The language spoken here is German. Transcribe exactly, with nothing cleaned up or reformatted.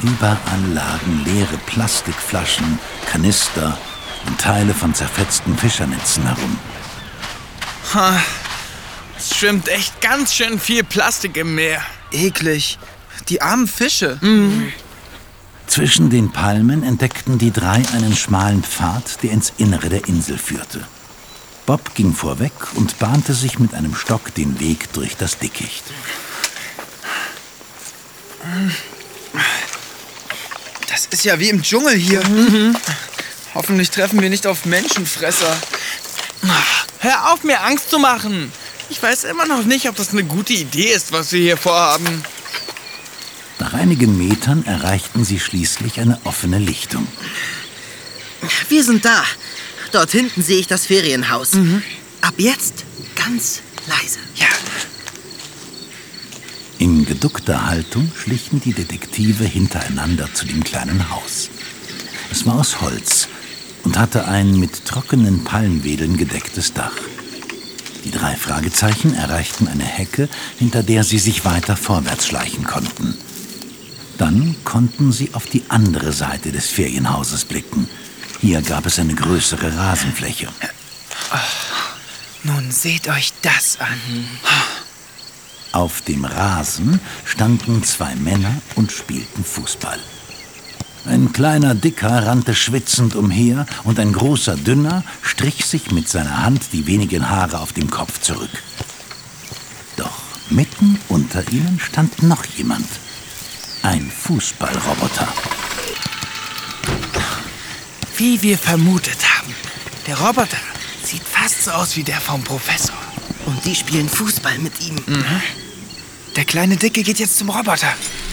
Überall lagen leere Plastikflaschen, Kanister und Teile von zerfetzten Fischernetzen herum. Ha, es schwimmt echt ganz schön viel Plastik im Meer. Eklig. Die armen Fische. Mhm. Zwischen den Palmen entdeckten die drei einen schmalen Pfad, der ins Innere der Insel führte. Bob ging vorweg und bahnte sich mit einem Stock den Weg durch das Dickicht. Das ist ja wie im Dschungel hier. Mhm. Hoffentlich treffen wir nicht auf Menschenfresser. Hör auf, mir Angst zu machen. Ich weiß immer noch nicht, ob das eine gute Idee ist, was wir hier vorhaben. Nach einigen Metern erreichten sie schließlich eine offene Lichtung. Wir sind da. Dort hinten sehe ich das Ferienhaus. Mhm. Ab jetzt ganz leise. Ja. In geduckter Haltung schlichen die Detektive hintereinander zu dem kleinen Haus. Es war aus Holz und hatte ein mit trockenen Palmwedeln gedecktes Dach. Die drei Fragezeichen erreichten eine Hecke, hinter der sie sich weiter vorwärts schleichen konnten. Dann konnten sie auf die andere Seite des Ferienhauses blicken. Hier gab es eine größere Rasenfläche. Oh, nun seht euch das an. Auf dem Rasen standen zwei Männer und spielten Fußball. Ein kleiner Dicker rannte schwitzend umher und ein großer Dünner strich sich mit seiner Hand die wenigen Haare auf dem Kopf zurück. Doch mitten unter ihnen stand noch jemand. Ein Fußballroboter. Wie wir vermutet haben. Der Roboter sieht fast so aus wie der vom Professor. Und die spielen Fußball mit ihm. Mhm. Der kleine Dicke geht jetzt zum Roboter.